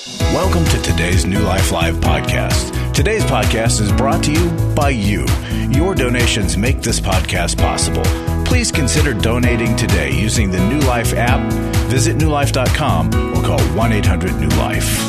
Welcome to today's New Life Live podcast. Today's podcast is brought to you by you. Your donations make this podcast possible. Please consider donating today using the New Life app, visit newlife.com, or call 1-800-NEW-LIFE.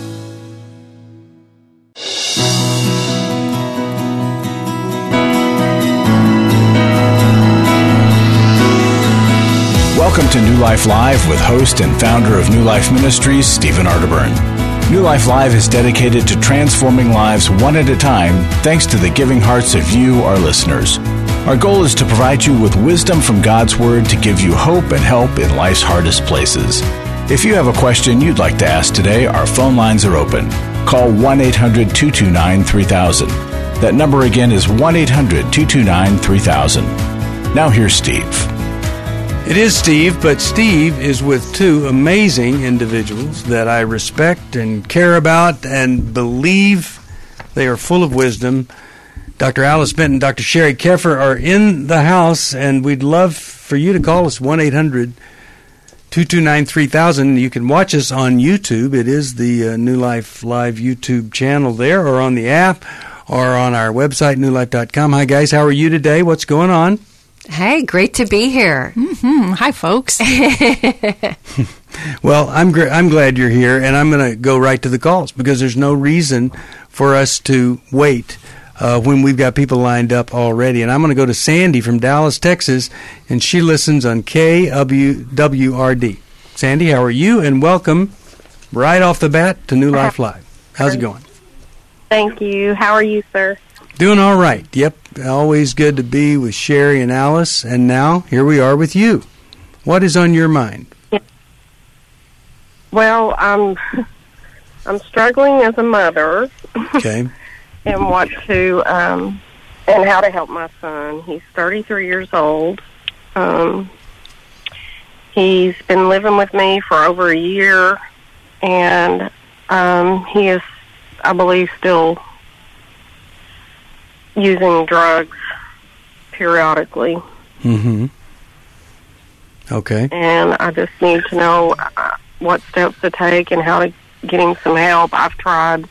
Welcome to New Life Live with host and founder of New Life Ministries, Stephen Arterburn. New Life Live is dedicated to transforming lives one at a time thanks to the giving hearts of you, our listeners. Our goal is to provide you with wisdom from God's Word to give you hope and help in life's hardest places. If you have a question you'd like to ask today, our phone lines are open. Call 1-800-229-3000. That number again is 1-800-229-3000. Now here's Steve. It is Steve, but Steve is with two amazing individuals that I respect and care about and believe they are full of wisdom. Dr. Alice Benton and Dr. Sherry Keffer are in the house, and we'd love for you to call us 1-800-229-3000. You can watch us on YouTube. It is the New Life Live YouTube channel there, or on the app, or on our website, newlife.com. Hi, guys. How are you today? What's going on? Hey, great to be here. Mm-hmm. Hi, folks. Well, I'm glad you're here, and I'm going to go right to the calls because there's no reason for us to wait when we've got people lined up already. And I'm going to go to Sandy from Dallas, Texas, and she listens on KWRD. Sandy, how are you? And welcome right off the bat to New Life Live. How's it going? Thank you. How are you, sir? Doing all right. Yep. Always good to be with Sherry and Alice. And now, here we are with you. What is on your mind? Well, I'm struggling as a mother. Okay. And what to, and how to help my son. He's 33 years old. He's been living with me for over a year. And he is, I believe, still using drugs periodically. Mm-hmm. Okay. And I just need to know what steps to take and how to get him some help. I've tried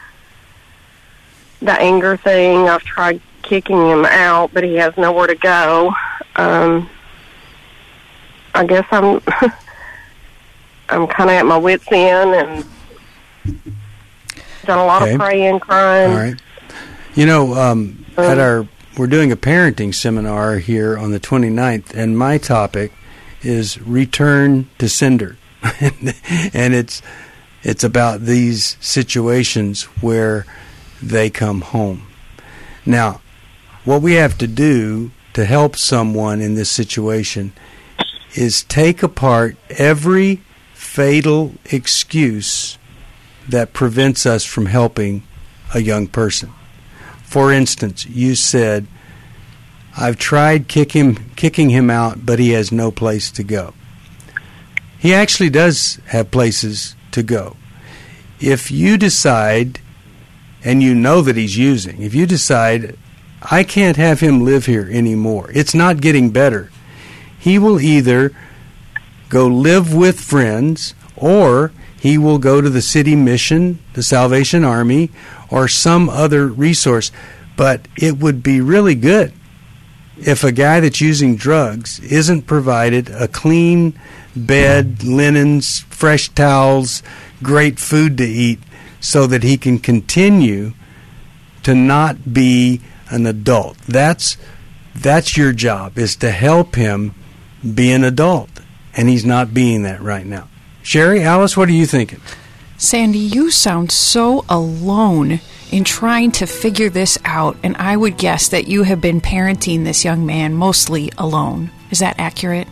the anger thing. I've tried kicking him out, but he has nowhere to go. I guess I'm I'm kind of at my wit's end and done a lot of praying, crying. All right. You know, we're doing a parenting seminar here on the 29th, and my topic is return to sender. And it's about these situations where they come home. Now, what we have to do to help someone in this situation is take apart every fatal excuse that prevents us from helping a young person. For instance, you said, I've tried kicking him out, but he has no place to go. He actually does have places to go. If you decide, and you know that he's using, if you decide, I can't have him live here anymore, it's not getting better, he will either go live with friends, or he will go to the city mission, the Salvation Army, or some other resource. But it would be really good if a guy that's using drugs isn't provided a clean bed, linens, fresh towels, great food to eat, so that he can continue to not be an adult. That's your job, is to help him be an adult. And he's not being that right now. Sherry, Alice, what are you thinking? Sandy, you sound so alone in trying to figure this out, and I would guess that you have been parenting this young man mostly alone. Is that accurate?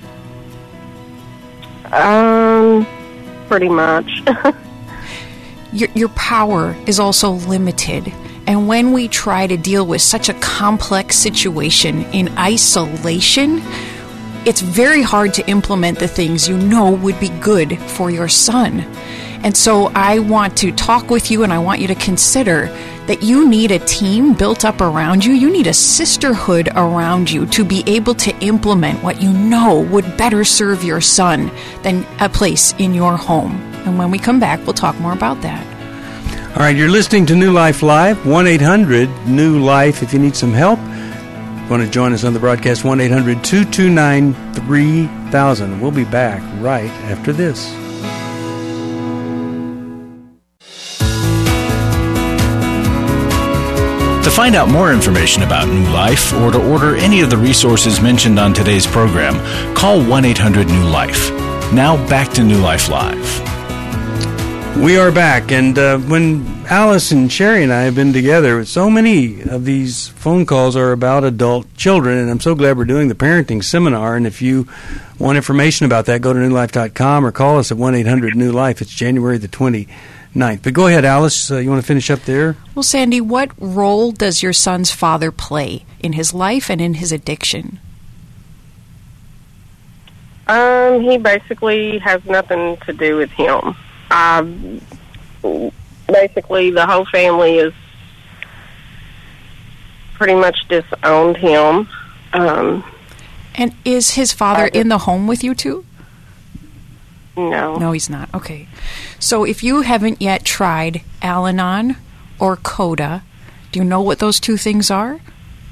Pretty much. Your power is also limited, and when we try to deal with such a complex situation in isolation, it's very hard to implement the things you know would be good for your son. And so I want to talk with you, and I want you to consider that you need a team built up around you. You need a sisterhood around you to be able to implement what you know would better serve your son than a place in your home. And when we come back, we'll talk more about that. All right, you're listening to New Life Live, 1-800-NEW-LIFE if you need some help. Want to join us on the broadcast, 1-800-229-3000. We'll be back right after this. To find out more information about New Life or to order any of the resources mentioned on today's program, call 1-800-NEW-LIFE. Now back to New Life Live. We are back, and when Alice and Sherry and I have been together, so many of these phone calls are about adult children, and I'm so glad we're doing the parenting seminar. And if you want information about that, go to newlife.com or call us at 1-800-NEW-LIFE. It's January the 29th. But go ahead, Alice. You want to finish up there? Well, Sandy, what role does your son's father play in his life and in his addiction? He basically has nothing to do with him. Basically, the whole family is pretty much disowned him. And is his father in the home with you too? No. No, he's not. Okay. So if you haven't yet tried Al-Anon or CODA, do you know what those two things are?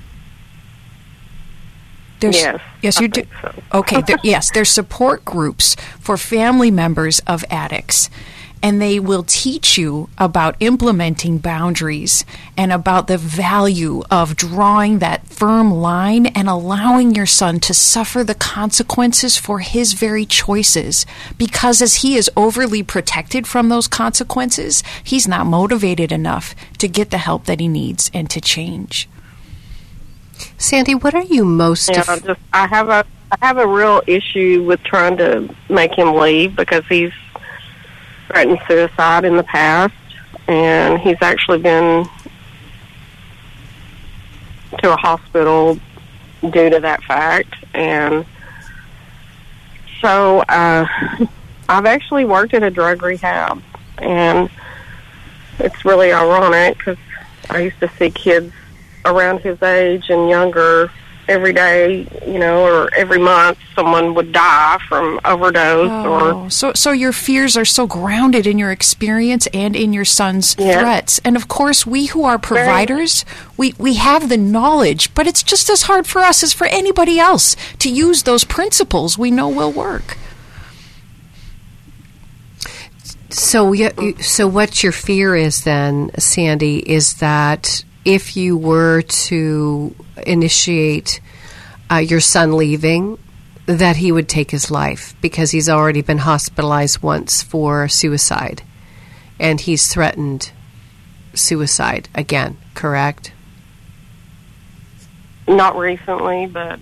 Yes. Yes, you do. So. Okay. Yes, there's support groups for family members of addicts, and they will teach you about implementing boundaries and about the value of drawing that firm line and allowing your son to suffer the consequences for his very choices. Because as he is overly protected from those consequences, he's not motivated enough to get the help that he needs and to change. Sandy, what are you most... I have a real issue with trying to make him leave because he's threatened suicide in the past, and he's actually been to a hospital due to that fact. And so I've actually worked at a drug rehab, and it's really ironic because I used to see kids around his age and younger every day, or every month someone would die from overdose. So your fears are so grounded in your experience and in your son's threats. And of course, we who are providers, we have the knowledge, but it's just as hard for us as for anybody else to use those principles we know will work. So what your fear is then, Sandy, is that if you were to initiate your son leaving, that he would take his life because he's already been hospitalized once for suicide, and he's threatened suicide again, correct? Not recently, but...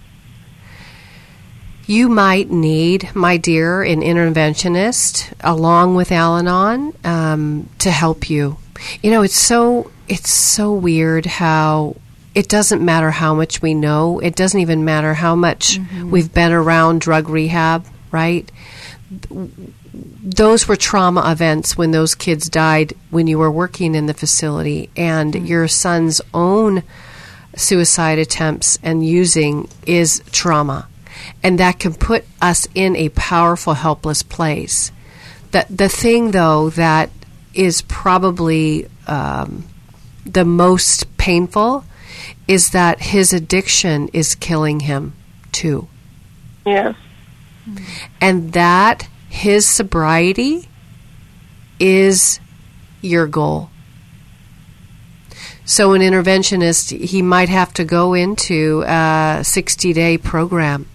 You might need, my dear, an interventionist along with Al-Anon to help you. It's so weird how it doesn't matter how much we know. It doesn't even matter how much we've been around drug rehab, right? Those were trauma events when those kids died when you were working in the facility, and your son's own suicide attempts and using is trauma. And that can put us in a powerful, helpless place. The thing, though, that is probably the most painful is that his addiction is killing him, too. Yes. And that his sobriety is your goal. So an interventionist, he might have to go into a 60-day program.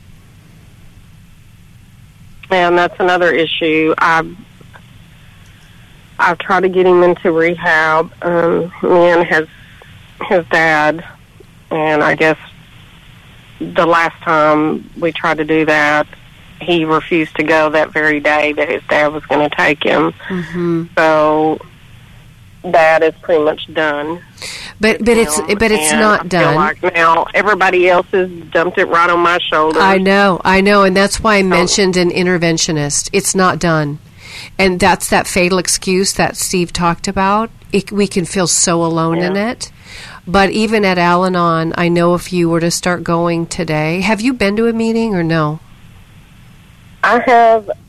And that's another issue. I've tried to get him into rehab. Me and his dad, and I guess the last time we tried to do that, he refused to go that very day that his dad was going to take him. Mm-hmm. So that is pretty much done. But it's not done. I feel like now everybody else has dumped it right on my shoulders. I know, and that's why I mentioned an interventionist. It's not done. And that's that fatal excuse that Steve talked about. We can feel so alone in it. But even at Al-Anon, I know if you were to start going today, have you been to a meeting or no? I have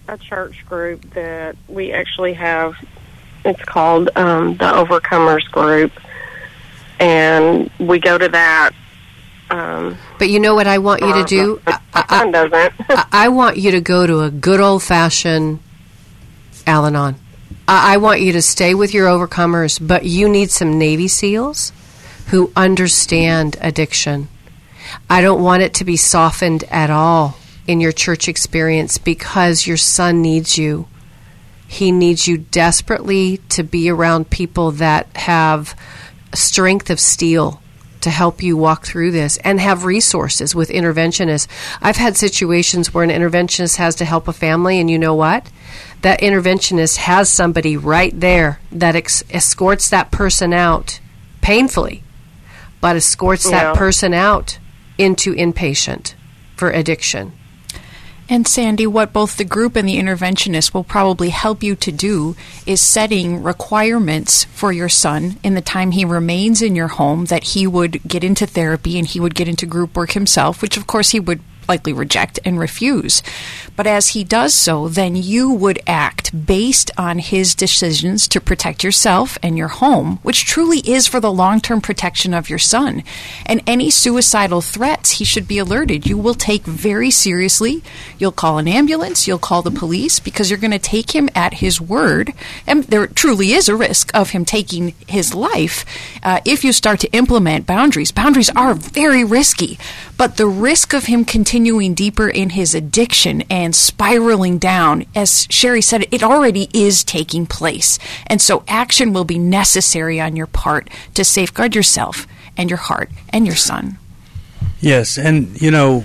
a church group that we actually have. It's called the Overcomers Group, and we go to that. But you know what I want you to do? My son doesn't. I want you to go to a good old-fashioned Al-Anon. I want you to stay with your overcomers, but you need some Navy SEALs who understand addiction. I don't want it to be softened at all in your church experience because your son needs you. He needs you desperately to be around people that have strength of steel to help you walk through this and have resources with interventionists. I've had situations where an interventionist has to help a family, and you know what? That interventionist has somebody right there that escorts that person out painfully, but escorts that person out into inpatient for addiction. And Sandy, what both the group and the interventionist will probably help you to do is setting requirements for your son in the time he remains in your home, that he would get into therapy and he would get into group work himself, which of course he would likely reject and refuse. But as he does so, then you would act based on his decisions to protect yourself and your home, which truly is for the long-term protection of your son. And any suicidal threats, he should be alerted. You will take very seriously. You'll call an ambulance. You'll call the police, because you're going to take him at his word. And there truly is a risk of him taking his life if you start to implement boundaries. Boundaries are very risky, but the risk of him continuing deeper in his addiction and spiraling down, as Sherry said, it already is taking place. And so action will be necessary on your part to safeguard yourself and your heart and your son. Yes, and you know,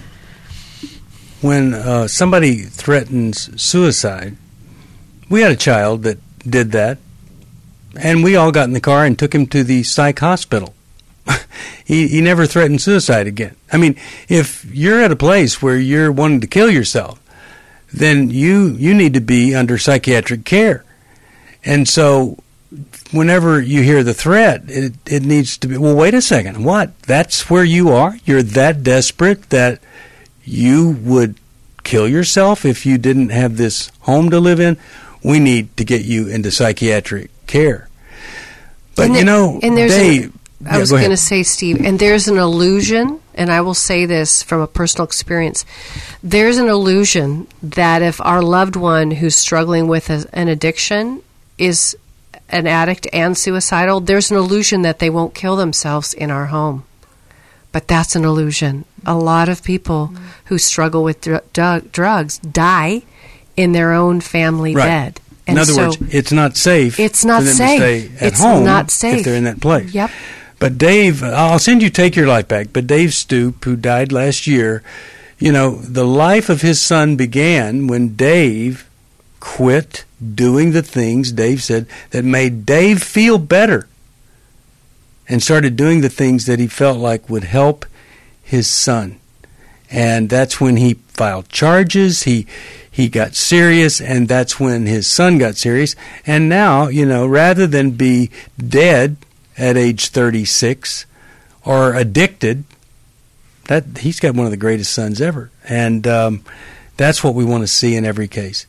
when somebody threatens suicide, we had a child that did that, and we all got in the car and took him to the psych hospital. He never threatened suicide again. I mean, if you're at a place where you're wanting to kill yourself, then you need to be under psychiatric care. And so whenever you hear the threat, it needs to be, well, wait a second, what? That's where you are? You're that desperate that you would kill yourself if you didn't have this home to live in? We need to get you into psychiatric care. But, and you know, I was going to say, Steve, and there's an illusion, and I will say this from a personal experience, there's an illusion that if our loved one who's struggling with an addiction is an addict and suicidal, there's an illusion that they won't kill themselves in our home. But that's an illusion. A lot of people who struggle with drugs die in their own family bed. And in other words, it's not safe. It's not for them safe. To stay at it's home not safe if they're in that place. Yep. But Dave, I'll send you Take Your Life Back. But Dave Stoop, who died last year, you know, the life of his son began when Dave quit doing the things, Dave said, that made Dave feel better, and started doing the things that he felt like would help his son. And that's when he filed charges. He got serious, and that's when his son got serious. And now, you know, rather than be dead at age 36 or addicted, that he's got one of the greatest sons ever. And that's what we want to see in every case.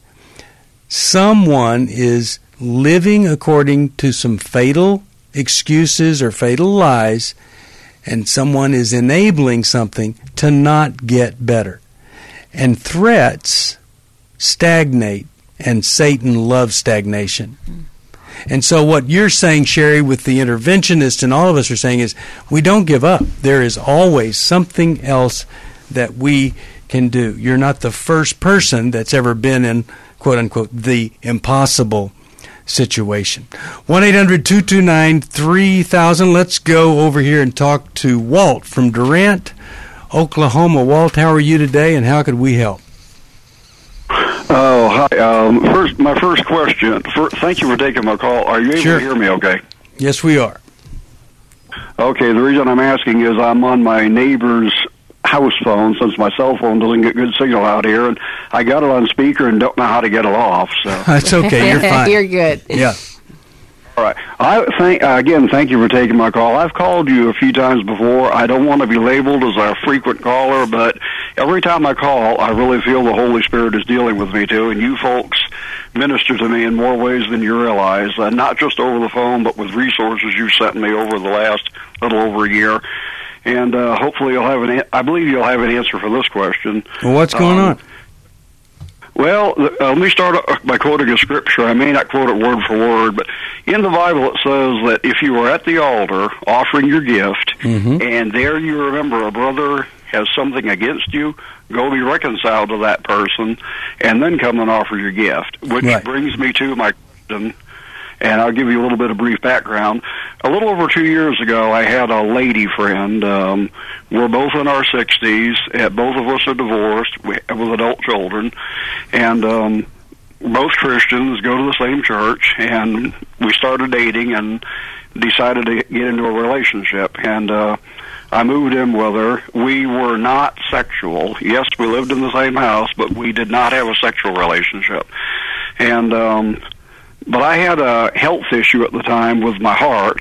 Someone is living according to some fatal excuses or fatal lies, and someone is enabling something to not get better. And threats stagnate, and Satan loves stagnation. And so what you're saying, Sherry, with the interventionist and all of us are saying is we don't give up. There is always something else that we can do. You're not the first person that's ever been in, quote unquote, the impossible situation. 1-800-229-3000. Let's go over here and talk to Walt from Durant, Oklahoma. Walt, how are you today, and how could we help? Oh, hi. My first question. Thank you for taking my call. Are you able to hear me okay? Yes, we are. Okay, the reason I'm asking is I'm on my neighbor's house phone since my cell phone doesn't get good signal out here, and I got it on speaker and don't know how to get it off. So That's okay. You're fine. You're good. Yeah. All right. Thank you for taking my call. I've called you a few times before. I don't want to be labeled as a frequent caller, but every time I call, I really feel the Holy Spirit is dealing with me too, and you folks minister to me in more ways than you realize, not just over the phone, but with resources you've sent me over the last little over a year. And hopefully I believe you'll have an answer for this question. Well, what's going on? Well, let me start by quoting a scripture. I may not quote it word for word, but in the Bible it says that if you are at the altar offering your gift, and there you remember a brother has something against you, go be reconciled to that person, and then come and offer your gift. Which brings me to my question, and I'll give you a little bit of brief background. A little over 2 years ago, I had a lady friend. We're both in our 60s. Both of us are divorced with adult children. And both Christians, go to the same church. And we started dating and decided to get into a relationship. And I moved in with her. We were not sexual. Yes, we lived in the same house, but we did not have a sexual relationship. And but I had a health issue at the time with my heart,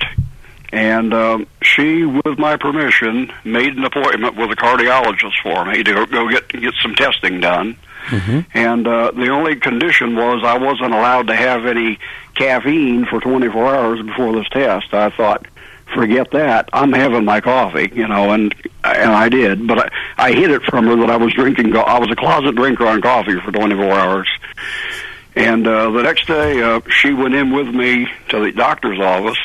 and she, with my permission, made an appointment with a cardiologist for me to go get some testing done. And the only condition was I wasn't allowed to have any caffeine for 24 hours before this test. I thought, forget that. I'm having my coffee, and I did. But I hid it from her that I was drinking. I was a closet drinker on coffee for 24 hours. And the next day, she went in with me to the doctor's office.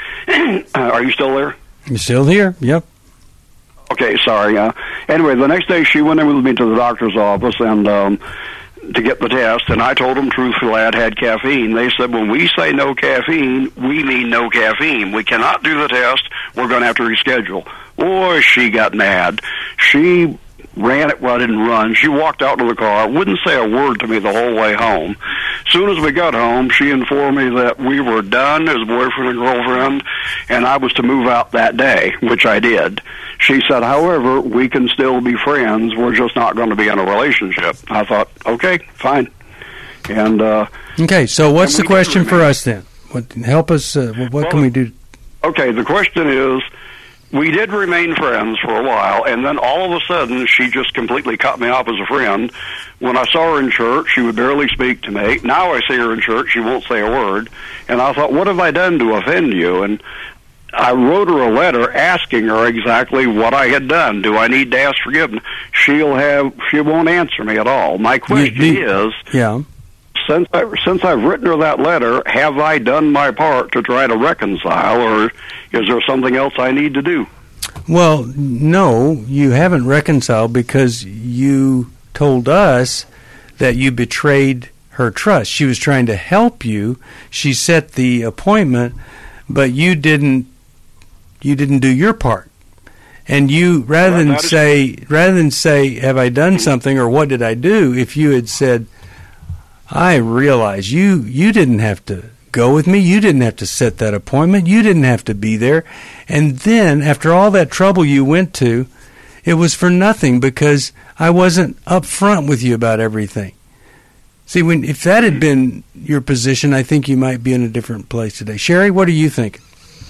Are you still there? You're still here, yep. Okay, sorry. Anyway, the next day she went in with me to the doctor's office and to get the test, and I told them truthfully I had caffeine. They said, when we say no caffeine, we mean no caffeine. We cannot do the test. We're going to have to reschedule. Boy, she got mad. She ran it. Well, I didn't run. She walked out to the car, wouldn't say a word to me the whole way home. As soon as we got home, she informed me that we were done as boyfriend and girlfriend, and I was to move out that day, which I did. She said, however, we can still be friends. We're just not going to be in a relationship. I thought, okay, fine. And okay, so what's the question for us then? Help us. What can we do? Okay, the question is, we did remain friends for a while, and then all of a sudden, she just completely cut me off as a friend. When I saw her in church, she would barely speak to me. Now I see her in church, she won't say a word. And I thought, what have I done to offend you? And I wrote her a letter asking her exactly what I had done. Do I need to ask forgiveness? She won't answer me at all. My question is, since I've written her that letter, have I done my part to try to reconcile, or is there something else I need to do? Well, no, you haven't reconciled because you told us that you betrayed her trust. She was trying to help you. She set the appointment, but you didn't do your part. And you, rather than say, have I done something or what did I do, if you had said, I realize you didn't have to go with me. You didn't have to set that appointment. You didn't have to be there. And then, after all that trouble you went to, it was for nothing because I wasn't upfront with you about everything. See, if that had been your position, I think you might be in a different place today. Sherry, what do you think?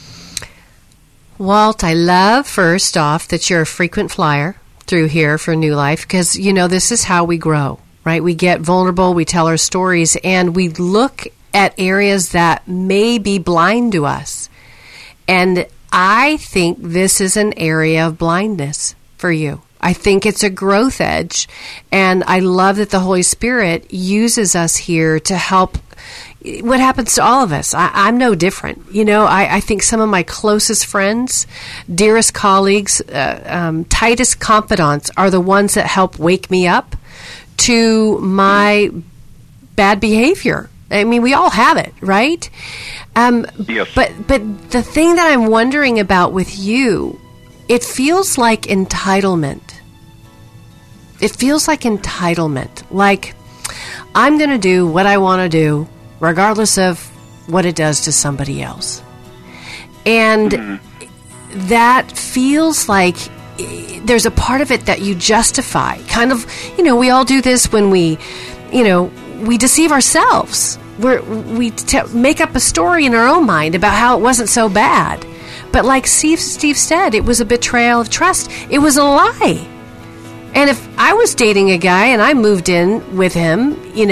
Walt, I love, first off, that you're a frequent flyer through here for New Life because, this is how we grow. Right? We get vulnerable, we tell our stories, and we look at areas that may be blind to us. And I think this is an area of blindness for you. I think it's a growth edge. And I love that the Holy Spirit uses us here to help. What happens to all of us? I'm no different. I think some of my closest friends, dearest colleagues, tightest confidants are the ones that help wake me up to my bad behavior. I mean, we all have it, right? Yes. But the thing that I'm wondering about with you, it feels like entitlement. It feels like entitlement. Like, I'm going to do what I want to do, regardless of what it does to somebody else. And that feels like there's a part of it that you justify. Kind of, we all do this when we deceive ourselves. make up a story in our own mind about how it wasn't so bad. But like Steve said, it was a betrayal of trust. It was a lie. And if I was dating a guy and I moved in with him,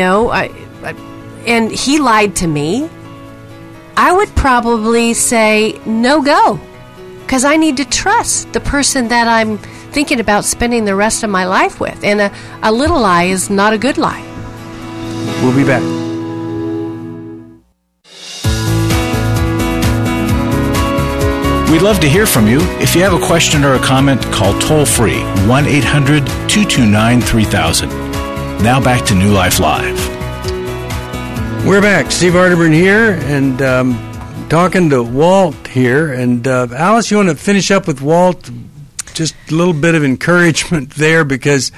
and he lied to me, I would probably say no go, because I need to trust the person that I'm thinking about spending the rest of my life with. And a little lie is not a good lie. We'll be back. We'd love to hear from you. If you have a question or a comment, call toll-free 1-800-229-3000. Now back to New Life Live. We're back. Steve Arterburn here, and talking to Walt here. And Alice, you want to finish up with Walt? Just a little bit of encouragement there, because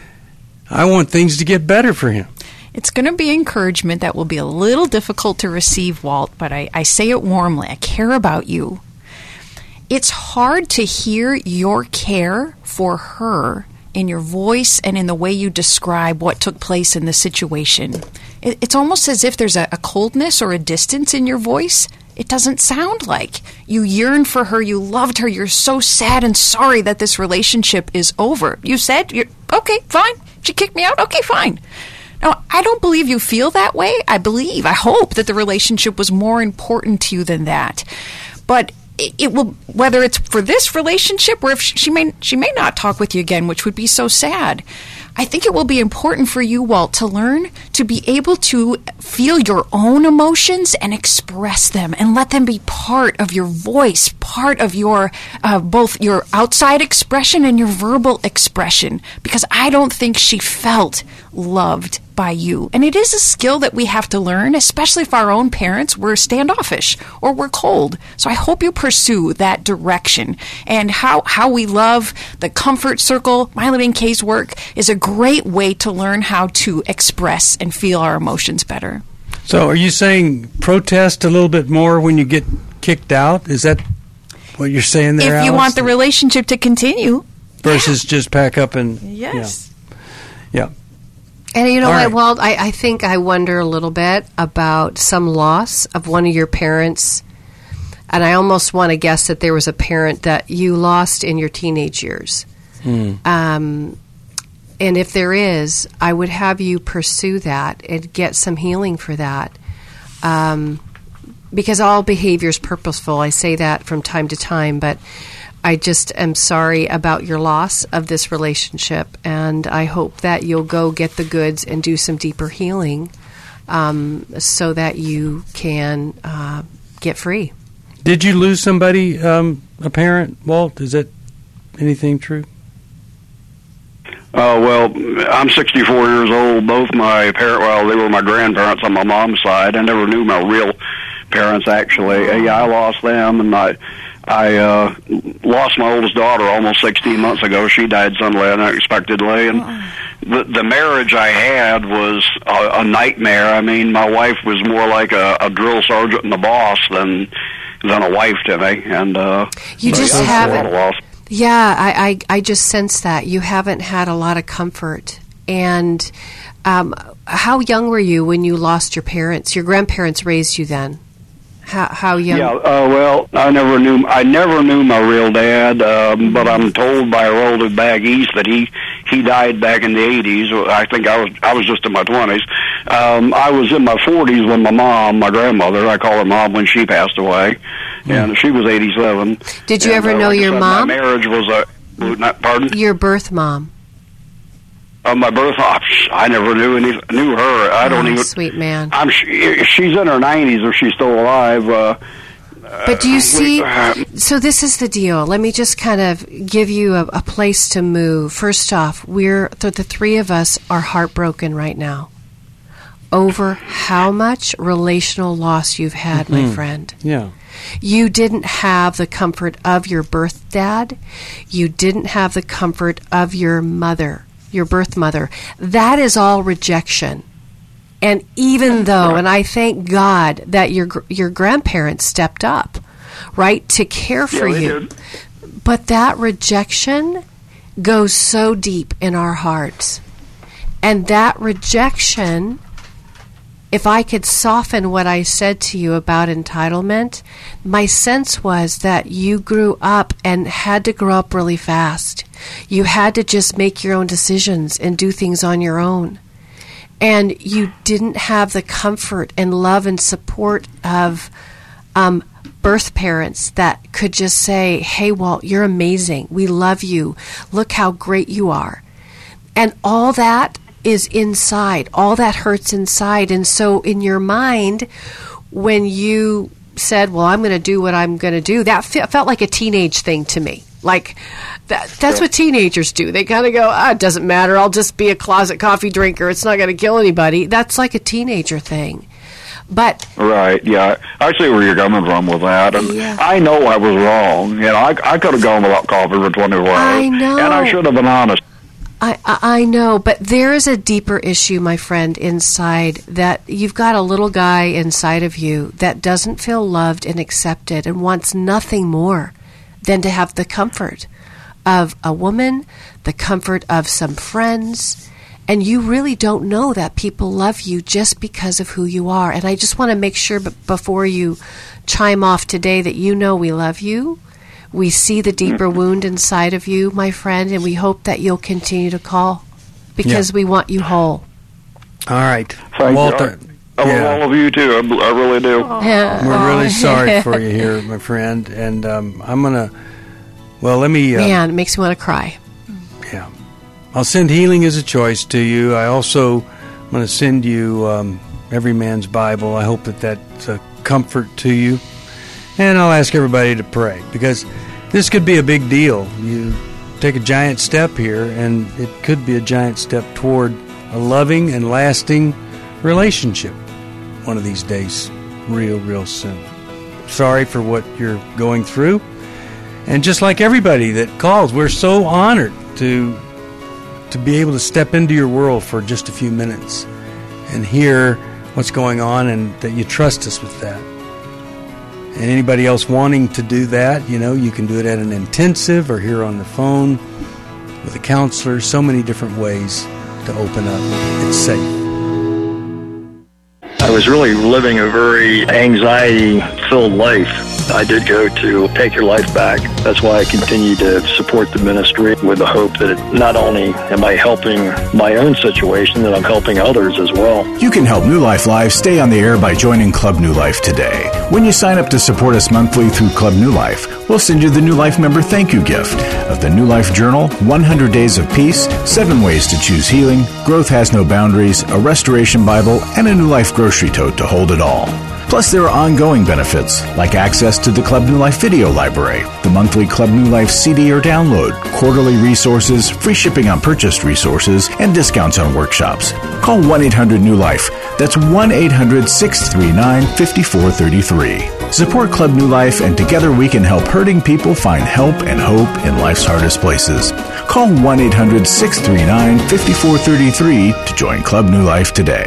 I want things to get better for him. It's going to be encouragement that will be a little difficult to receive, Walt, but I say it warmly. I care about you. It's hard to hear your care for her in your voice and in the way you describe what took place in the situation. It's almost as if there's a coldness or a distance in your voice. It doesn't sound like you yearn for her, you loved her, you're so sad and sorry that this relationship is over. You said, okay, fine. She kicked me out. Okay, fine. Now, I don't believe you feel that way. I hope that the relationship was more important to you than that. But it will, whether it's for this relationship or if she may not talk with you again, which would be so sad. I think it will be important for you, Walt, to learn to be able to feel your own emotions and express them and let them be part of your voice, part of your both your outside expression and your verbal expression, because I don't think she felt loved by you. And it is a skill that we have to learn, especially if our own parents were standoffish or were cold. So I hope you pursue that direction. And how we love the comfort circle, Myla Bain Kay's work, is a great way to learn how to express and feel our emotions better. So are you saying protest a little bit more when you get kicked out? Is that what you're saying there, If you Alice? want the relationship to continue. Versus just pack up and... Yes. Yeah. And you know All what, right. Walt? I think I wonder a little bit about some loss of one of your parents. And I almost want to guess that there was a parent that you lost in your teenage years. And if there is, I would have you pursue that and get some healing for that. Because all behavior is purposeful. I say that from time to time, but I just am sorry about your loss of this relationship, and I hope that you'll go get the goods and do some deeper healing so that you can get free. Did you lose somebody, a parent, Walt? Is that anything true? Well, I'm 64 years old. Both my parents, they were my grandparents on my mom's side. I never knew my real parents, actually. Yeah, I lost them, and I lost my oldest daughter almost 16 months ago. She died suddenly, unexpectedly, and the marriage I had was a nightmare. I mean, my wife was more like a drill sergeant and a boss than a wife to me. And you just a haven't. lot of loss. Yeah, I just sense that you haven't had a lot of comfort. And how young were you when you lost your parents? Your grandparents raised you then. How young? Yeah, well, I never knew my real dad, but I'm told by a relative back east that he died back in the 80s. I think I was just in my 20s. I was in my 40s when my grandmother, I call her Mom, when she passed away, and she was 87. Did you ever know like your I said, mom? My marriage was pardon? Your birth mom. My birth, I never knew her. I don't even. Sweet man. She's in her 90s, if she's still alive. But do you see? So this is the deal. Let me just kind of give you a place to move. First off, the three of us are heartbroken right now over how much relational loss you've had, my friend. Yeah. You didn't have the comfort of your birth dad. You didn't have the comfort of your mother, your birth mother. That is all rejection. And even though, and I thank God that your grandparents stepped up, right, to care for you. Did. But that rejection goes so deep in our hearts. And that rejection if I could soften what I said to you about entitlement, my sense was that you grew up and had to grow up really fast. You had to just make your own decisions and do things on your own. And you didn't have the comfort and love and support of birth parents that could just say, hey, Walt, you're amazing. We love you. Look how great you are. And all that is inside. All that hurts inside. And so in your mind, when you said, well, I'm going to do what I'm going to do, that felt like a teenage thing to me. Like, that's what teenagers do. They kind of go, it doesn't matter. I'll just be a closet coffee drinker. It's not going to kill anybody. That's like a teenager thing. But right, yeah, I see where you're coming from with that, and yeah. I know I was wrong. You know, I could have gone without coffee for 24 hours. I know, and I should have been honest. I know, but there is a deeper issue, my friend, inside that you've got a little guy inside of you that doesn't feel loved and accepted and wants nothing more than to have the comfort of a woman, the comfort of some friends. And you really don't know that people love you just because of who you are. And I just want to make sure before you chime off today that you know we love you. We see the deeper wound inside of you, my friend, and we hope that you'll continue to call because we want you whole. All right. Thank Walter. you. I love all of you, too. I really do. We're really sorry for you here, my friend. And I'm going to, let me... Man, it makes me want to cry. Yeah. I'll send Healing as a Choice to you. I also am going to send you Every Man's Bible. I hope that that's a comfort to you. And I'll ask everybody to pray, because this could be a big deal. You take a giant step here, and it could be a giant step toward a loving and lasting relationship one of these days, real soon. Sorry for what you're going through. And just like everybody that calls, we're so honored to be able to step into your world for just a few minutes and hear what's going on, and that you trust us with that. And anybody else wanting to do that, you can do it at an intensive or here on the phone with a counselor. So many different ways to open up. It's safe. I was really living a very anxiety-filled life. I did go to Take Your Life Back. That's why I continue to support the ministry with the hope that not only am I helping my own situation, that I'm helping others as well. You can help New Life Live stay on the air by joining Club New Life today. When you sign up to support us monthly through Club New Life, we'll send you the New Life member thank you gift of the New Life Journal, 100 Days of Peace, 7 Ways to Choose Healing, Growth Has No Boundaries, a Restoration Bible, and a New Life grocery tote to hold it all. Plus, there are ongoing benefits, like access to the Club New Life video library, the monthly Club New Life CD or download, quarterly resources, free shipping on purchased resources, and discounts on workshops. Call 1-800-NEW-LIFE. That's 1-800-639-5433. Support Club New Life, and together we can help hurting people find help and hope in life's hardest places. Call 1-800-639-5433 to join Club New Life today.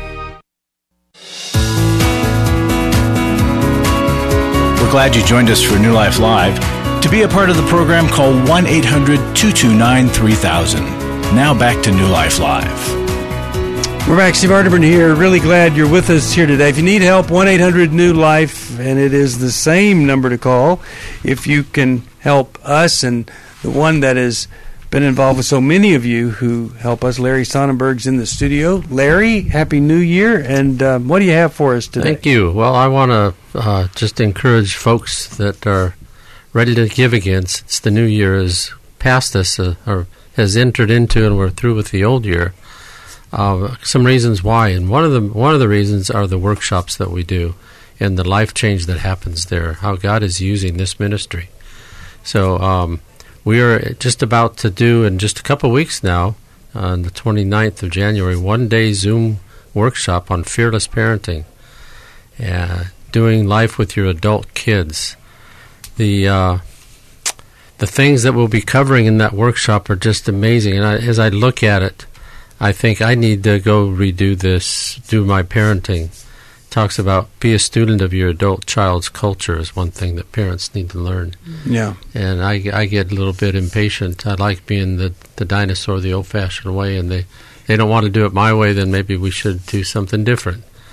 Glad you joined us for New Life Live. To be a part of the program, call 1-800-229-3000. Now back to New Life Live. We're back. Steve Arterburn here. Really glad you're with us here today. If you need help, 1-800-NEW-LIFE, and it is the same number to call if you can help us, and the one that has been involved with so many of you who help us. Larry Sonnenberg's in the studio. Larry, Happy New Year, and what do you have for us today? Thank you. Well, I want to just encourage folks that are ready to give again, since the new year is past us, or has entered into, and we're through with the old year. Some reasons why, and one of the reasons are the workshops that we do and the life change that happens there, how God is using this ministry. So we are just about to do, in just a couple of weeks now, on the 29th of January, one-day Zoom workshop on fearless parenting, doing life with your adult kids. The things that we'll be covering in that workshop are just amazing, and as I look at it, I think I need to go redo this, do my parenting. Talks about be a student of your adult child's culture is one thing that parents need to learn. Yeah. And I get a little bit impatient. I like being the dinosaur the old-fashioned way, and they don't want to do it my way, then maybe we should do something different.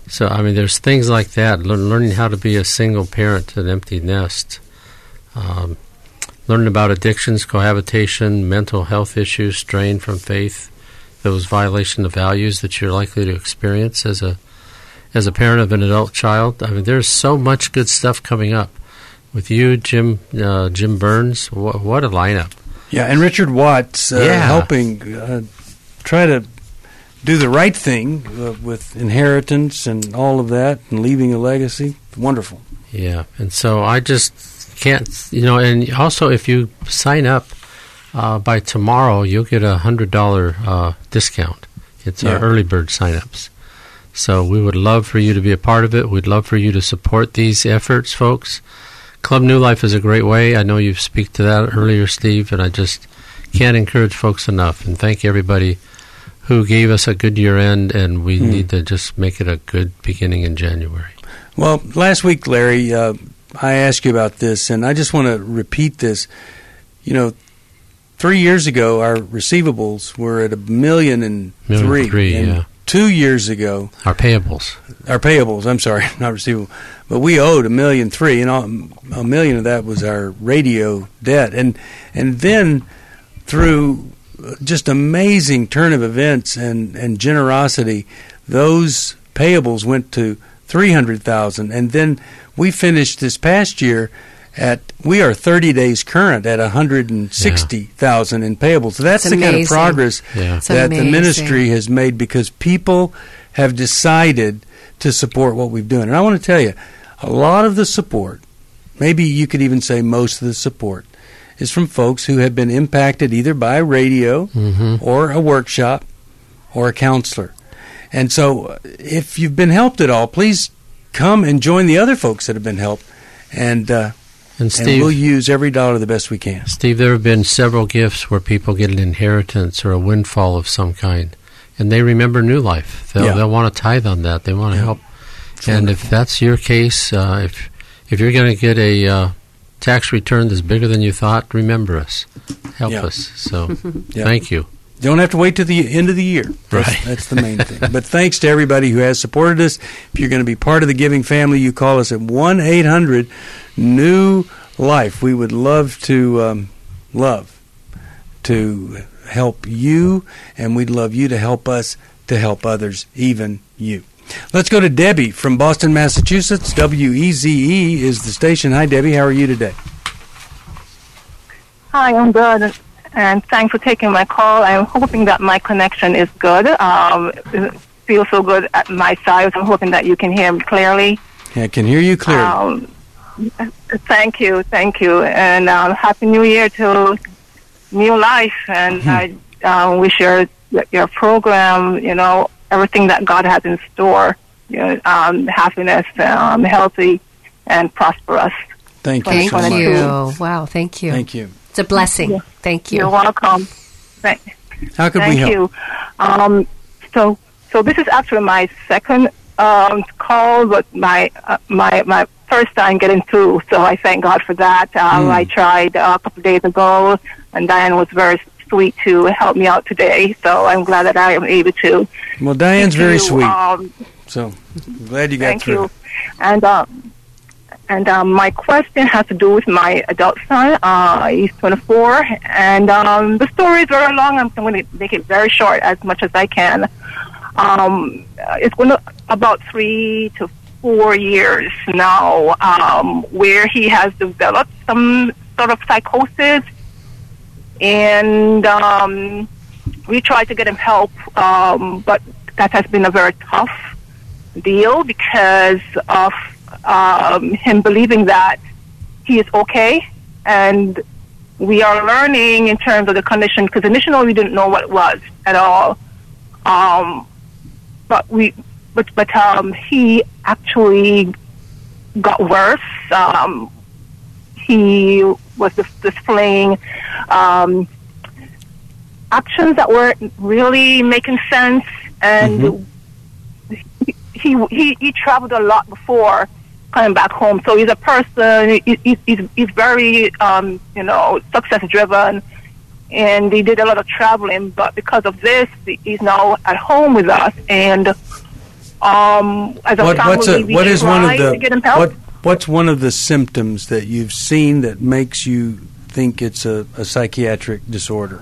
So, I mean, there's things like that. Learning how to be a single parent to an empty nest. Learning about addictions, cohabitation, mental health issues, strain from faith, those violation of values that you're likely to experience as a parent of an adult child. I mean, there's so much good stuff coming up with you, Jim Burns. What a lineup! Yeah, and Richard Watts helping try to do the right thing with inheritance and all of that, and leaving a legacy. Wonderful. Yeah, and so I just can't, and also if you sign up by tomorrow, you'll get a $100 discount. It's our early bird signups. So we would love for you to be a part of it. We'd love for you to support these efforts, folks. Club New Life is a great way. I know you speak to that earlier, Steve, and I just can't encourage folks enough. And thank everybody who gave us a good year end, and we need to just make it a good beginning in January. Well, last week, Larry, I asked you about this, and I just want to repeat this. 3 years ago, our receivables were at $1.3 million. And 2 years ago, our payables. I'm sorry, not receivable, but we owed $1.3 million, and $1 million of that was our radio debt, and then through just amazing turn of events and generosity, those payables went to $300,000, and then we finished this past year we are 30 days current at $160,000 in payables. So that's the kind of progress that the ministry has made, because people have decided to support what we've done. And I want to tell you, a lot of the support, maybe you could even say most of the support, is from folks who have been impacted either by radio or a workshop or a counselor. And so if you've been helped at all, please come and join the other folks that have been helped. And Steve, we'll use every dollar the best we can. Steve, there have been several gifts where people get an inheritance or a windfall of some kind, and they remember New Life. They'll want to tithe on that. They want to help. And if that's your case, if you're going to get a tax return that's bigger than you thought, remember us. Help us. So thank you. You don't have to wait to the end of the year. That's the main thing. But thanks to everybody who has supported us. If you're going to be part of the giving family, you call us at 1-800-NEW-LIFE. We would love to help you, and we'd love you to help us to help others, even you. Let's go to Debbie from Boston, Massachusetts. WEZE is the station. Hi, Debbie. How are you today? Hi, I'm good. And thanks for taking my call. I'm hoping that my connection is good. It feels so good at my side. I'm hoping that you can hear me clearly. Yeah, I can hear you clearly. Thank you. And Happy New Year to New Life. And I wish your program, everything that God has in store, happiness, healthy, and prosperous. Thank you so much. Thank you. Wow, thank you. Thank you. It's a blessing. Thank you. You're welcome. How could we help? Thank you. So this is actually my second call, but my first time getting through. So I thank God for that. I tried a couple of days ago, and Diane was very sweet to help me out today. So I'm glad that I am able to. Well, Diane's very sweet. So I'm glad you got through. Thank you. And my question has to do with my adult son. He's 24, and the story is very long. I'm going to make it very short, as much as I can. It's going to about 3 to 4 years now, where he has developed some sort of psychosis, and we tried to get him help, but that has been a very tough deal because of him believing that he is okay, and we are learning in terms of the condition, because initially we didn't know what it was at all. But he actually got worse. He was displaying actions that weren't really making sense, and he traveled a lot before coming back home. So he's a person, he's very, success driven, and he did a lot of traveling, but because of this, he's now at home with us, and As a family, we try to get him help. What's one of the symptoms that you've seen that makes you think it's a psychiatric disorder?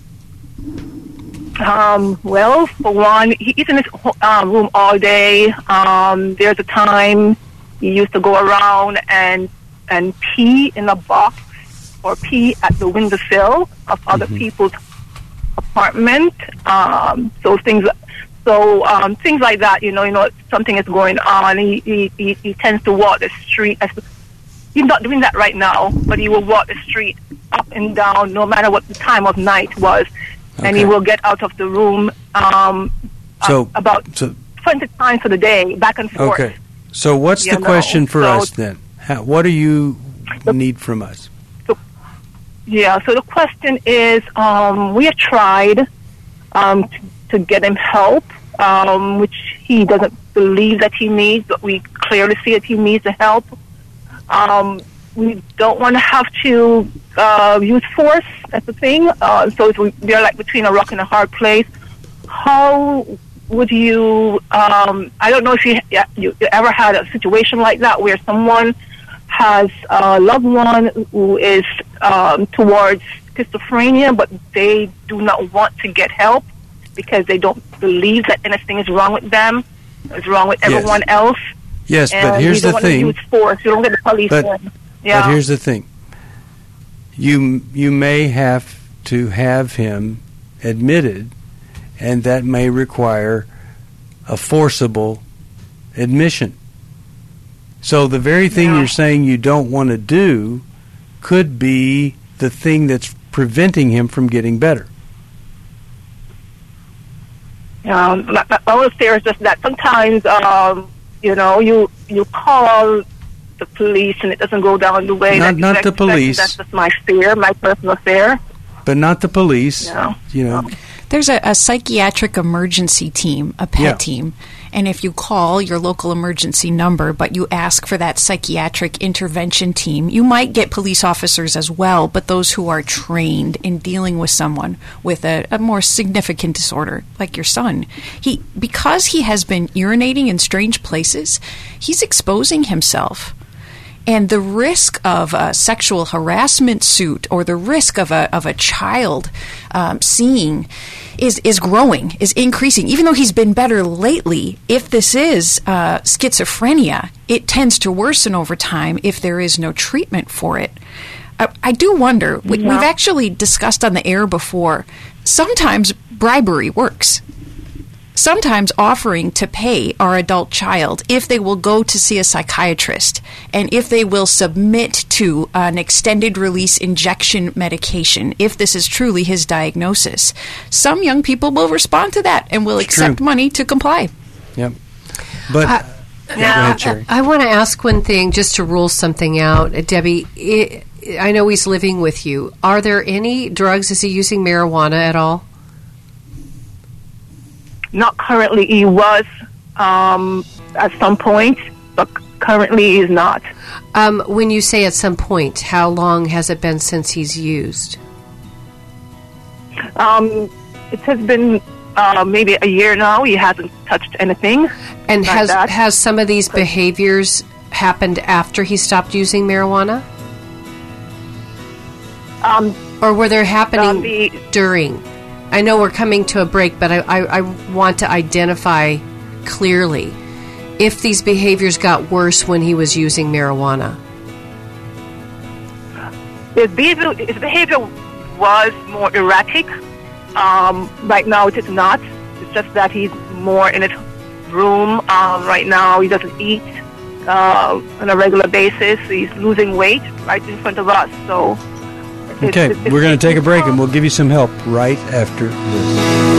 Well, for one, he's in his room all day. There's a time he used to go around and pee in a box or pee at the windowsill of other people's apartment. So things like that. You know, something is going on. He tends to walk the street. He's not doing that right now, but he will walk the street up and down, no matter what the time of night was. Okay. And he will get out of the room about 20 times for the day, back and forth. Okay. So what's the question for us then? What do you need from us? So the question is, we have tried to get him help, which he doesn't believe that he needs, but we clearly see that he needs the help. We don't want to have to use force. That's the thing. So they're like between a rock and a hard place. How would you? I don't know if you ever had a situation like that where someone has a loved one who is towards schizophrenia, but they do not want to get help because they don't believe that anything is wrong with them, is wrong with everyone else. Yes, and but here's the thing. You don't want to use force. You don't get the police in. Yeah. But here's the thing. You may have to have him admitted, and that may require a forcible admission. So the very thing you're saying you don't want to do could be the thing that's preventing him from getting better. My only fear is just that sometimes, you call the police and it doesn't go down the way that you not the police. That's just my fear, my personal fear. But not the police. No. There's a psychiatric emergency team, a PET team, and if you call your local emergency number, but you ask for that psychiatric intervention team, you might get police officers as well, but those who are trained in dealing with someone with a more significant disorder, like your son. Because he has been urinating in strange places, he's exposing himself. And the risk of a sexual harassment suit or the risk of a child seeing is growing, is increasing. Even though he's been better lately, if this is schizophrenia, it tends to worsen over time if there is no treatment for it. I do wonder, we've actually discussed on the air before, sometimes bribery works. Sometimes offering to pay our adult child if they will go to see a psychiatrist and if they will submit to an extended release injection medication, if this is truly his diagnosis. Some young people will respond to that and will accept money to comply. Yep. But go ahead, Sherry. I want to ask one thing just to rule something out. Debbie, I know he's living with you. Are there any drugs? Is he using marijuana at all? Not currently. He was at some point, but currently he's not. When you say at some point, how long has it been since he's used? It has been maybe a year now. He hasn't touched anything. And has some of these behaviors happened after he stopped using marijuana? Or were they happening during? I know we're coming to a break, but I want to identify clearly if these behaviors got worse when he was using marijuana. His behavior was more erratic. Right now it is not. It's just that he's more in his room. Right now he doesn't eat on a regular basis. He's losing weight right in front of us. So. Okay, we're going to take a break and we'll give you some help right after this.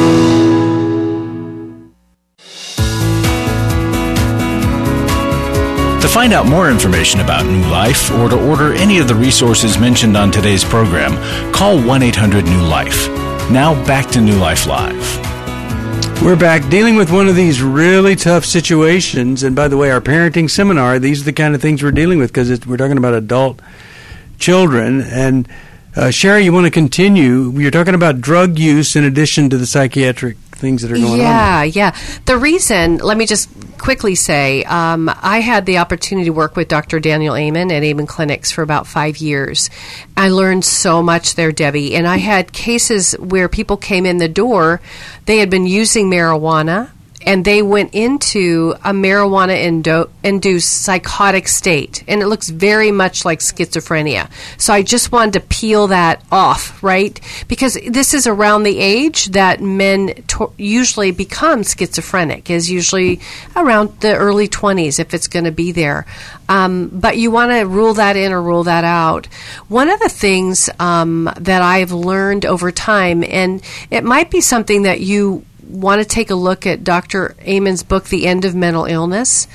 To find out more information about New Life or to order any of the resources mentioned on today's program, call 1-800-NEW-LIFE. Now back to New Life Live. We're back dealing with one of these really tough situations. And by the way, our parenting seminar, these are the kind of things we're dealing with because we're talking about adult children. And Sherry, you want to continue? You're talking about drug use in addition to the psychiatric things that are going on. Yeah. The reason, let me just quickly say, I had the opportunity to work with Dr. Daniel Amen at Amen Clinics for about 5 years. I learned so much there, Debbie, and I had cases where people came in the door, they had been using marijuana, and they went into a marijuana-induced psychotic state. And it looks very much like schizophrenia. So I just wanted to peel that off, right? Because this is around the age that men usually become schizophrenic, is usually around the early 20s if it's going to be there. But you want to rule that in or rule that out. One of the things that I've learned over time, and it might be something that you want to take a look at Dr. Amen's book, The End of Mental Illness,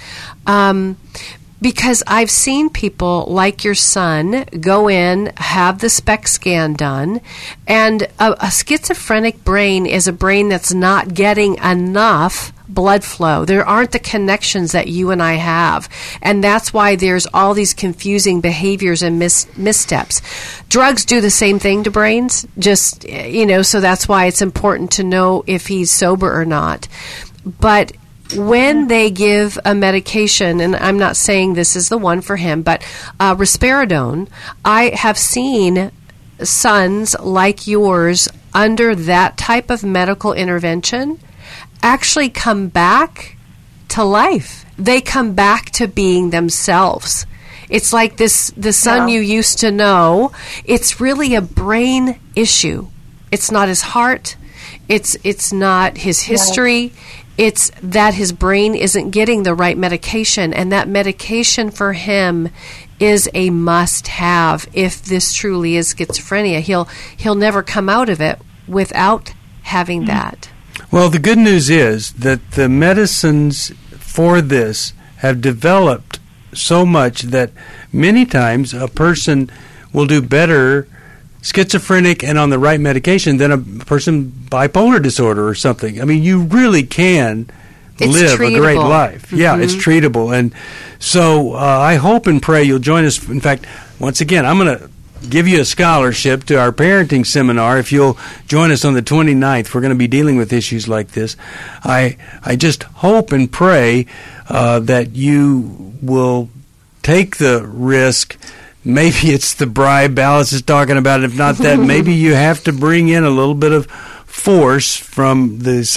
because I've seen people like your son go in, have the SPECT scan done, and a schizophrenic brain is a brain that's not getting enough blood flow. There aren't the connections that you and I have. And that's why there's all these confusing behaviors and missteps. Drugs do the same thing to brains, just, so that's why it's important to know if he's sober or not. But when they give a medication, and I'm not saying this is the one for him, but risperidone, I have seen sons like yours under that type of medical intervention actually come back to life. They come back to being themselves. It's like the son you used to know. It's really a brain issue. It's not his heart. It's not his history. It's that his brain isn't getting the right medication, and that medication for him is a must-have. If this truly is schizophrenia, he'll never come out of it without having that. Well, the good news is that the medicines for this have developed so much that many times a person will do better schizophrenic and on the right medication than a person bipolar disorder or something. I mean, you really can live a great life. Mm-hmm. Yeah, it's treatable. And so I hope and pray you'll join us. In fact, once again, I'm going to give you a scholarship to our parenting seminar if you'll join us on the 29th. We're going to be dealing with issues like this. I just hope and pray that you will take the risk. Maybe it's the bribe Alice is talking about. If not that, maybe you have to bring in a little bit of force from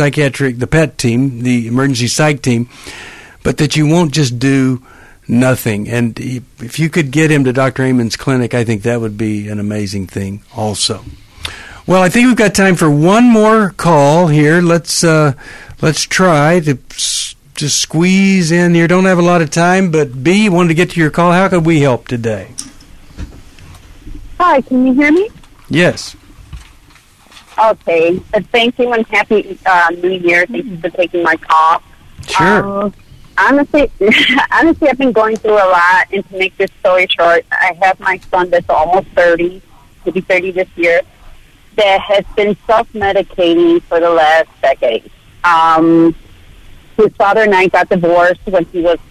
the PET team, the emergency psych team, but that you won't just do nothing. And if you could get him to Dr. Amen's clinic, I think that would be an amazing thing also. Well, I think we've got time for one more call here. Let's try to just squeeze in here. Don't have a lot of time, but B, you wanted to get to your call. How could we help today? Hi, can you hear me? Yes. Okay. Thank you and happy New Year. Thank you for taking my call. Sure. Honestly, I've been going through a lot, and to make this story short, I have my son that's almost 30, he'll be 30 this year, that has been self-medicating for the last decade. His father and I got divorced when he was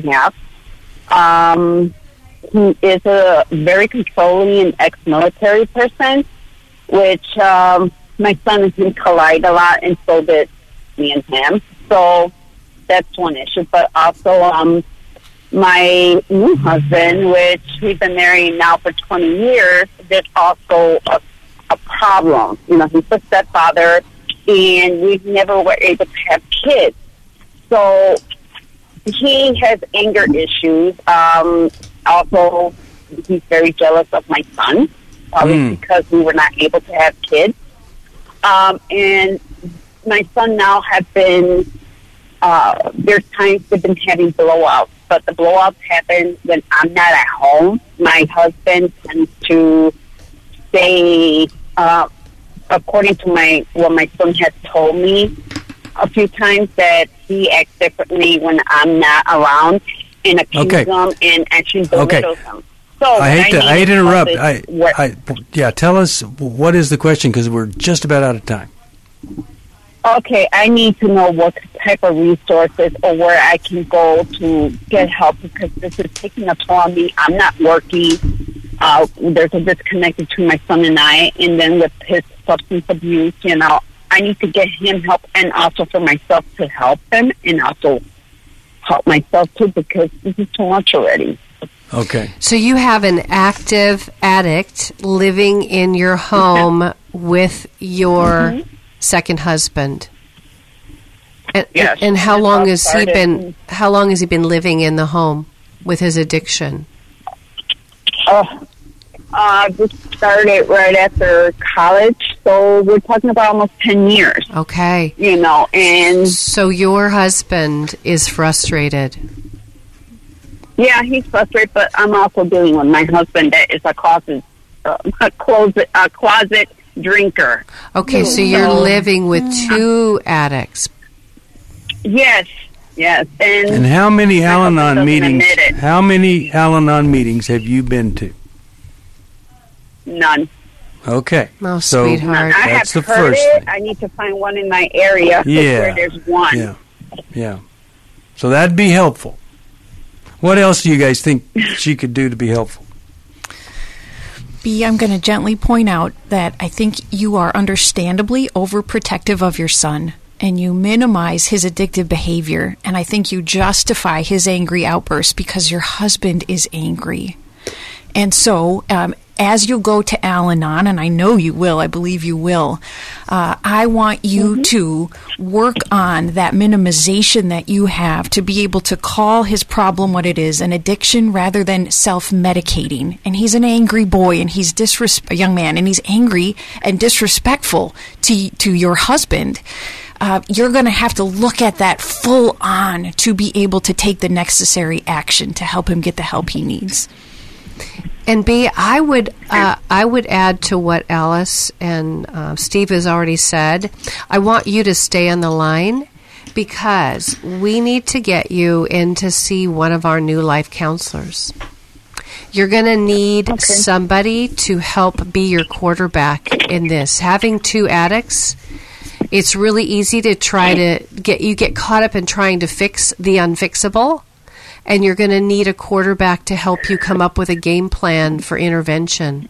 2.5. He is a very controlling and ex-military person, which my son and him collide a lot, and so did me and him. So that's one issue. But also my new husband, which we've been married now for 20 years, there's also a problem. He's a stepfather, and we never were able to have kids. So he has anger issues. Also, he's very jealous of my son, probably because we were not able to have kids. And my son now have been, there's times they've been having blowouts, but the blowouts happen when I'm not at home. My husband tends to say, according to what my son has told me a few times, that he acts differently when I'm not around, and accuse them and actually belittles them. So I hate to interrupt. Tell us, what is the question, because we're just about out of time. Okay, I need to know what type of resources or where I can go to get help, because this is taking a toll on me. I'm not working. there's a disconnect between my son and I, and then with his substance abuse, I need to get him help, and also for myself to help him, and also help myself too, because this is too much already. Okay. So you have an active addict living in your home with your second husband. And, yes. And how long has he been? How long has he been living in the home with his addiction? This started right after college, so we're talking about almost 10 years. Okay. And so your husband is frustrated. Yeah, he's frustrated, but I'm also dealing with my husband that is a closet drinker. Okay, so you're living with two addicts. Yes. And how many Al-Anon meetings? How many Al-Anon meetings have you been to? None. Okay. Oh, so sweetheart. That's the heard first it. thing. I need to find one in my area where there's one. Yeah. So that'd be helpful. What else do you guys think she could do to be helpful? B, I'm going to gently point out that I think you are understandably overprotective of your son, and you minimize his addictive behavior, and I think you justify his angry outbursts because your husband is angry. And so, as you go to Al-Anon, and I know you will, I believe you will, I want you to work on that minimization that you have to be able to call his problem what it is, an addiction rather than self-medicating. And he's an angry boy, and he's a young man, and he's angry and disrespectful to your husband. You're going to have to look at that full on to be able to take the necessary action to help him get the help he needs. And B, I would add to what Alice and Steve has already said. I want you to stay on the line because we need to get you in to see one of our New Life counselors. You're going to need somebody to help be your quarterback in this. Having two addicts, it's really easy to try to get caught up in trying to fix the unfixable. And you're going to need a quarterback to help you come up with a game plan for intervention.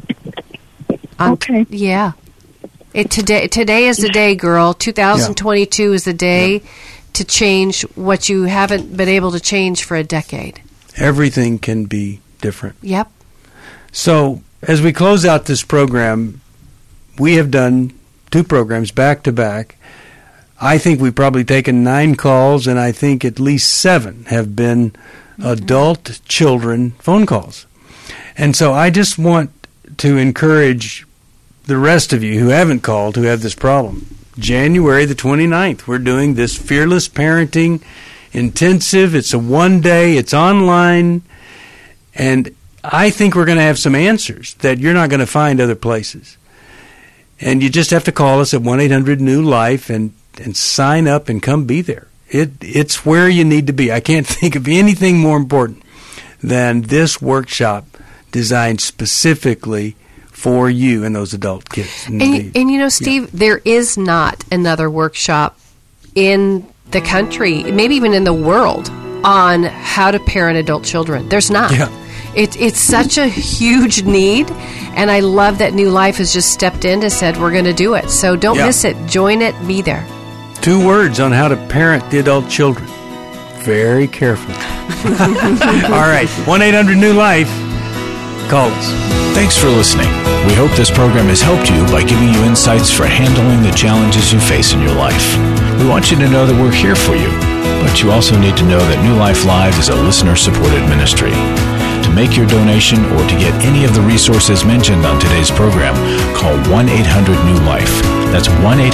Okay. Yeah. Today is the day, girl. 2022 is the day to change what you haven't been able to change for a decade. Everything can be different. Yep. So, as we close out this program, we have done 2 programs back to back. I think we've probably taken 9 calls, and I think at least 7 have been adult children phone calls. And so I just want to encourage the rest of you who haven't called, who have this problem. January the 29th, we're doing this Fearless Parenting Intensive. It's a 1-day, it's online, and I think we're going to have some answers that you're not going to find other places. And you just have to call us at 1-800-NEW-LIFE and sign up and come be there. It's where you need to be. I can't think of anything more important than this workshop designed specifically for you and those adult kids. And Steve, there is not another workshop in the country, maybe even in the world, on how to parent adult children. There's not. Yeah. It's such a huge need, and I love that New Life has just stepped in and said, we're going to do it. So don't miss it. Join it. Be there. 2 words on how to parent the adult children. Very carefully. All right. 1-800-NEW-LIFE. Call us. Thanks for listening. We hope this program has helped you by giving you insights for handling the challenges you face in your life. We want you to know that we're here for you, but you also need to know that New Life Live is a listener-supported ministry. To make your donation or to get any of the resources mentioned on today's program, call 1-800-NEW-LIFE. That's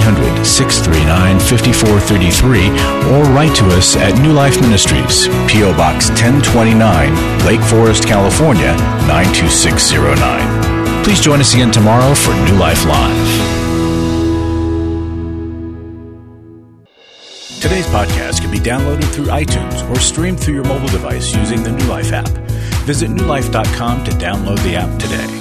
1-800-639-5433, or write to us at New Life Ministries, P.O. Box 1029, Lake Forest, California, 92609. Please join us again tomorrow for New Life Live. Today's podcast can be downloaded through iTunes or streamed through your mobile device using the New Life app. Visit newlife.com to download the app today.